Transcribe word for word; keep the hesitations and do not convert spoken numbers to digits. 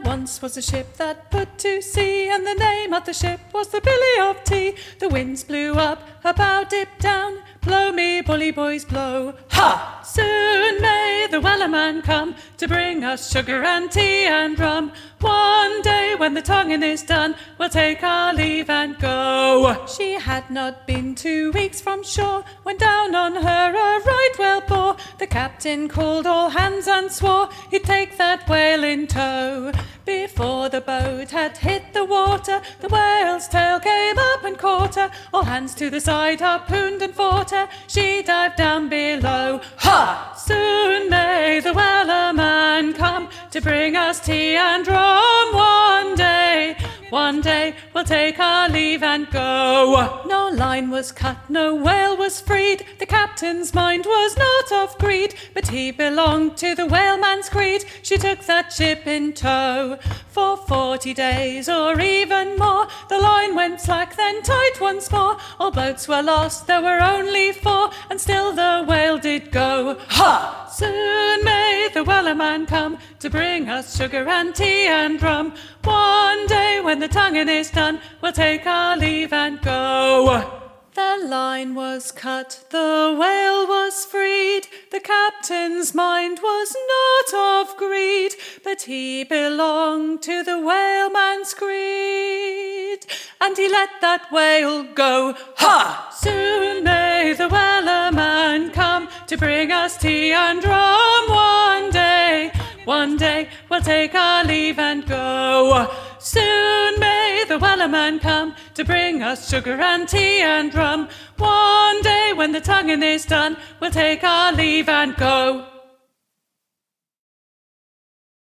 once was a ship that put to sea, and the name of the ship was the Billy of Tea. The winds blew up, her bow dipped down. Blow me, bully boys, blow. Ha! Soon may the Wellerman come to bring us sugar and tea and rum. One day when the tonguing is done, we'll take our leave and go. She had not been two weeks from shore when down on her a right whale bore. The captain called all hands and swore he'd take that whale in tow. Before the boat had hit the water, the whale's tail came up and caught her. All hands to the side harpooned and fought her. She dived down below. Ha! Soon may the Wellerman come to bring us tea and rum. One day, one day we'll take our leave and go. No line was cut, no whale was freed. The captain's mind was not of greed, but he belonged to the whaleman's creed. She took that ship in tow. For forty days or even more, the line went slack, then tight once more. All boats were lost, there were only four, and still the whale did go. Ha! Soon may the Wellerman come to bring us sugar and tea and rum. One day when the tonguing is done, we'll take our leave and go. The line was cut, the whale was freed. The captain's mind was not of greed, but he belonged to the whaleman's creed, and he let that whale go. Ha! Soon may the Wellerman come to bring us tea and rum. One day, one day we'll take our leave and go. Soon may the Wellerman come to bring us sugar and tea and rum. One day when the tonguing is done, we'll take our leave and go.